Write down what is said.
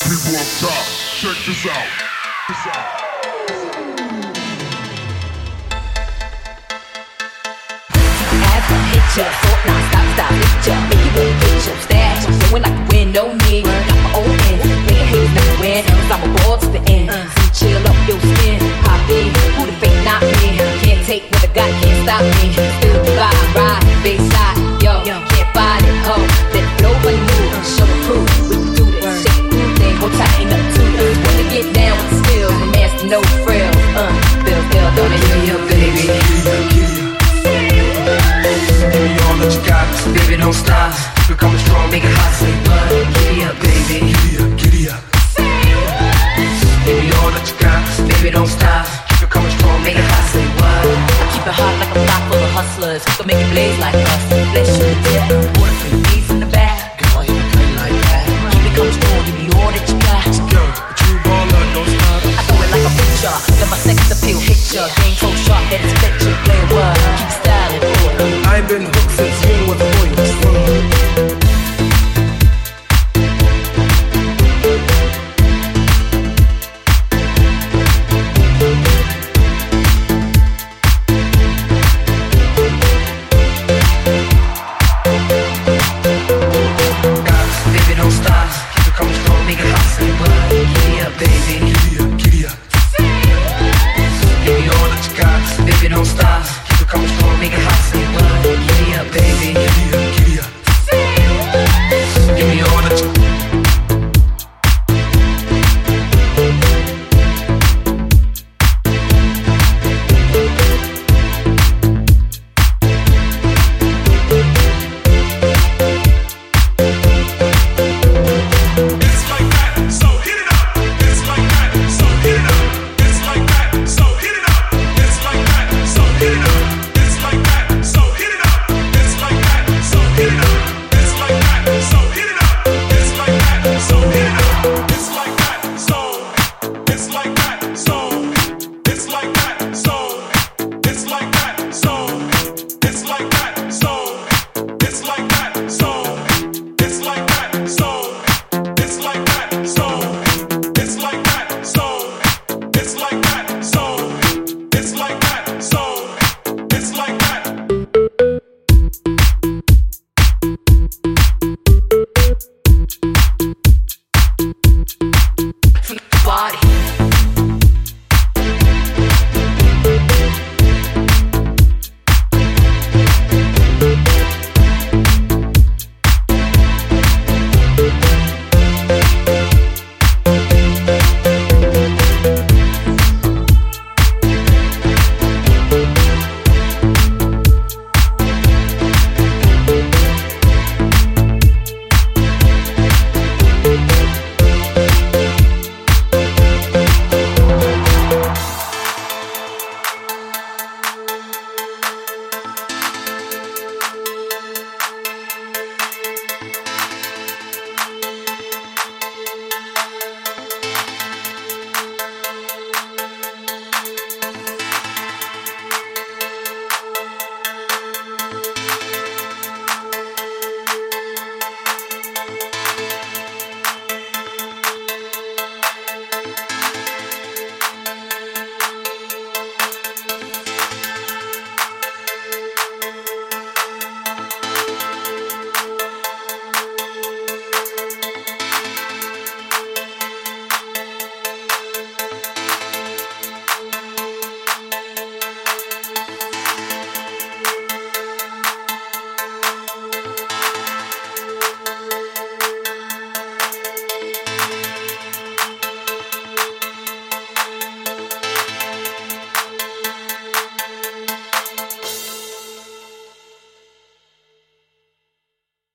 People up top, check this out. As I hit ya, so stop, hit ya. Make you won't get your stash. I'm doing like the wind, no need. Got my own end, make a hate not win. Cause I'm a ball to the end. See, chill up your skin, Poppy. Who the fake, not me. Can't take what I got, can't stop me. Still vibe, ride, bayside, yo. Can't find it, ho. Let flow when you move, show and prove. We can do this, shake the thing, hold tight, ain't nothing to this. Wanna get down with the skills, the master knows.